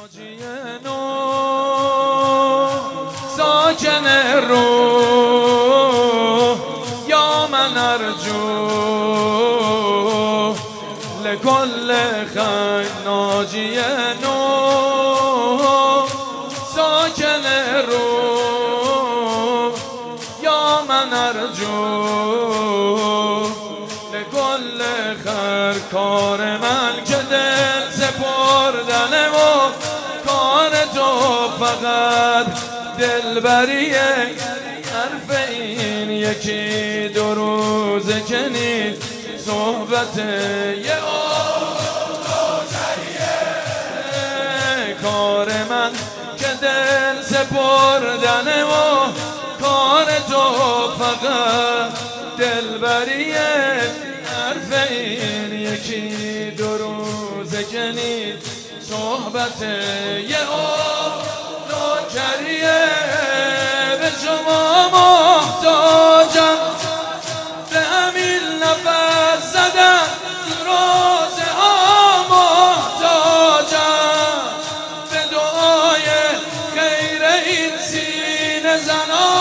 ناجی نو ساکن روح یا من ارجو لكل خیر ناجی نو ساکن روح یا من ارجو لكل خیر کار من که دل سپردنه و کار تو فقط دلبریه حرف این یکی دو روزه که نیست صحبت یه کار من که دل سپردنه و کار تو فقط دلبریه حرف این یکی دو روزه که نیست صحبت یه نوکریه به شما محتاجم به همین نفس زدن روزه ها محتاجم به دعای خیر این سینه زنا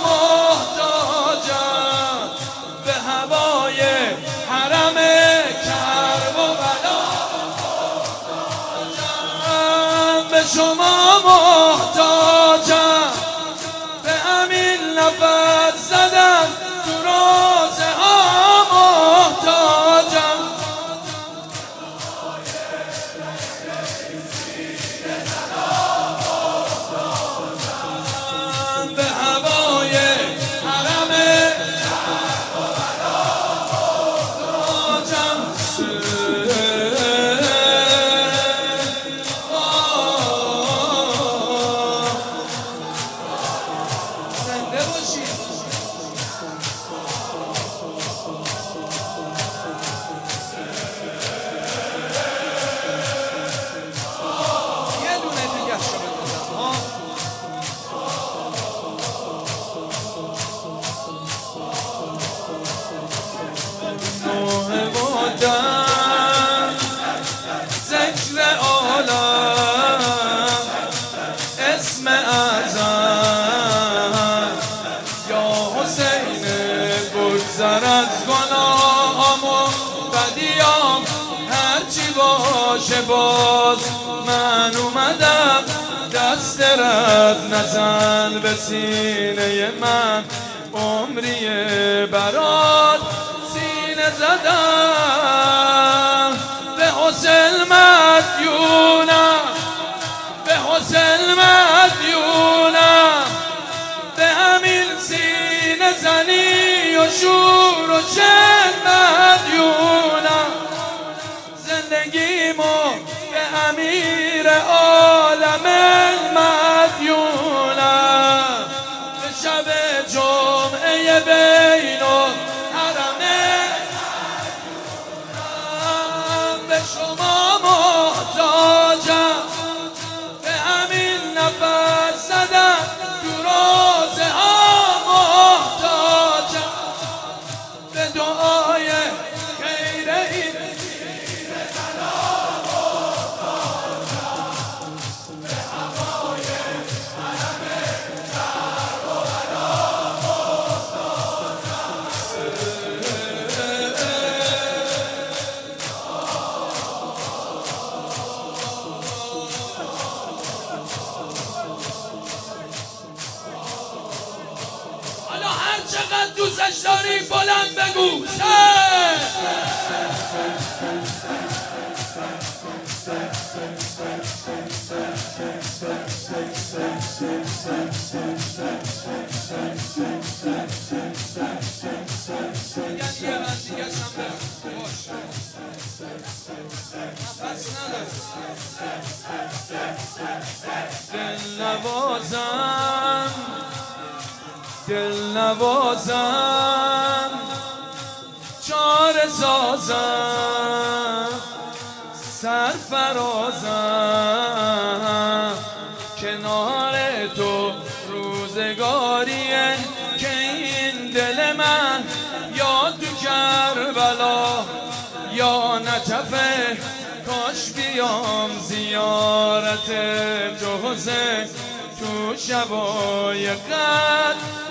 محتاجم به هوای حرم کرب و بلا محتاجم به شما محتاجم به همین نفس زدن تو روزه ها محتاجم به هوای حرم ذکر عالم اسم اعظم یا حسین بگذر از گناهام و بدیام هرچی باشه باز من اومدم دست رد نزن به سینه من عمریه برات سینه زدم به حسین مدیونم به حسین مدیونم به همین سینه زنی و شور و چن مدیونم زندگیمو به امیر عالم مدیونم به شب جمعه بین و شما محتاجم به همین نفس زدن تو روزه ها محتاجم به دعای خیر این سینه زنا محتاجم به هوای حرم کرب و بلا چقدر دوستش داری بلند بگو دل نوازم چاره سازم سرفرازم کنار تو روزگاریه که این دل من یا تو کربلا یا نجفه کاش بیام زیاد بشارت تو حسین تو شبای قدر